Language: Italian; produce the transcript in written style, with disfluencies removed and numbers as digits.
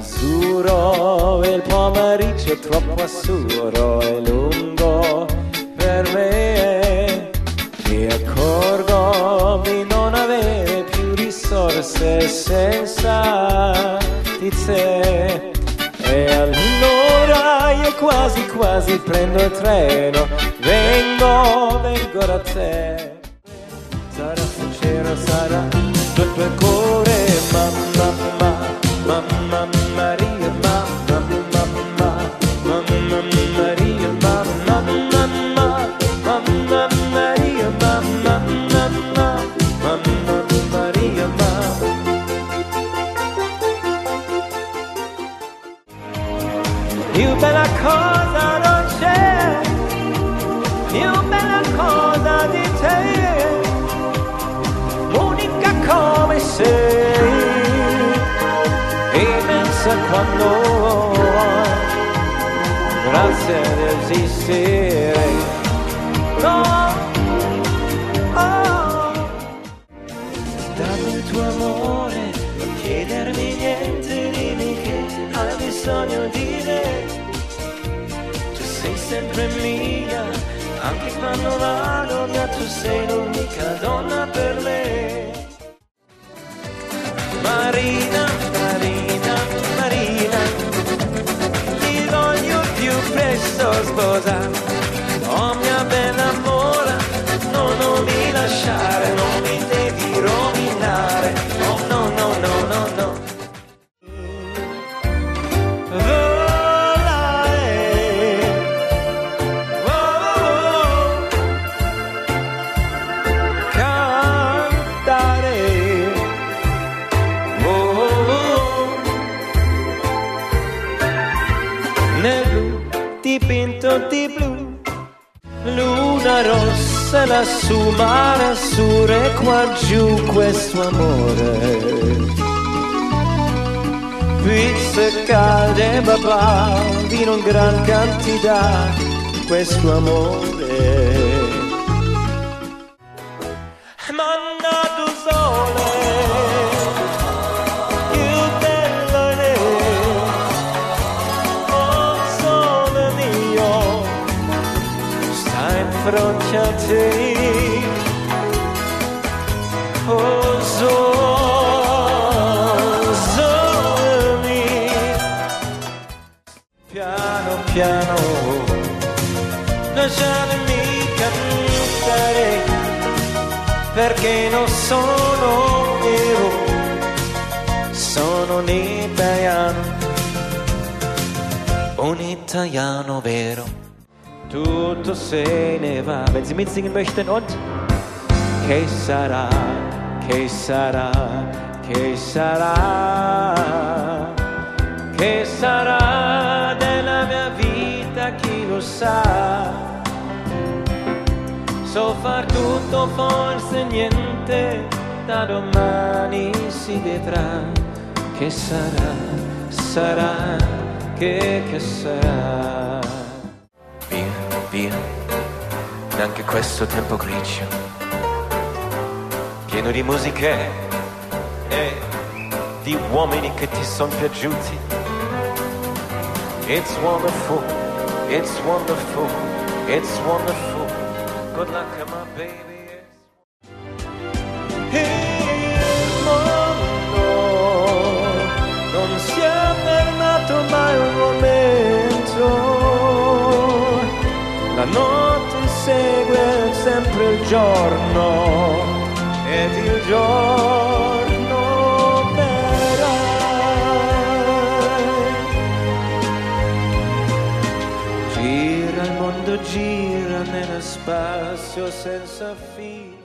azzurro, il pomeriggio troppo azzurro e lungo per me. Mi accorgo di non avere più risorse senza di te. E allora io quasi quasi prendo il treno, vengo da te. Sarà sincero, sarà tutto il cuore, mamma Maria, mamma Maria, mamma Maria, mamma Maria, più bella cosa non c'è, più bella cosa di te, unica come sei, immensa quando vuoi, grazie ad esistere. No, oh. Dammi il tuo amore, non chiedermi niente, dimmi che hai bisogno di me. Tu sei sempre mia, anche quando vado via, tu sei l'unica donna per me. Marina, Marina, Marina, ti voglio più presto sposare. Oh mia bella mora, no, non mi lasciare, non mi devi rovinare. Oh no, no, no, no, no. Nel blu dipinto di blu, luna rossa lassù, mare azzurro e qua giù questo amore. Pizze calde papà di non gran quantità, questo amore. Mandato sole, più bello è, oh sole mio, sta in fronte a te, oh sole mio. Piano piano, lasciatemi cantare, perché non sono vero, sono un italiano vero. Tutto se ne va, wenn Sie mitsingen möchten und che sarà, che sarà, che sarà, che sarà della mia vita, chi lo sa. So far tutto, forse niente, da domani si vedrà. Che sarà, sarà, che sarà. Via, via, neanche questo tempo grigio, pieno di musiche e di uomini che ti son piaciuti. It's wonderful, it's wonderful, it's wonderful. Good luck, my baby. Il mondo non si è fermato mai un momento, la notte segue sempre il giorno ed il giorno verrà. Gira il mondo, gira nello spazio senza fine.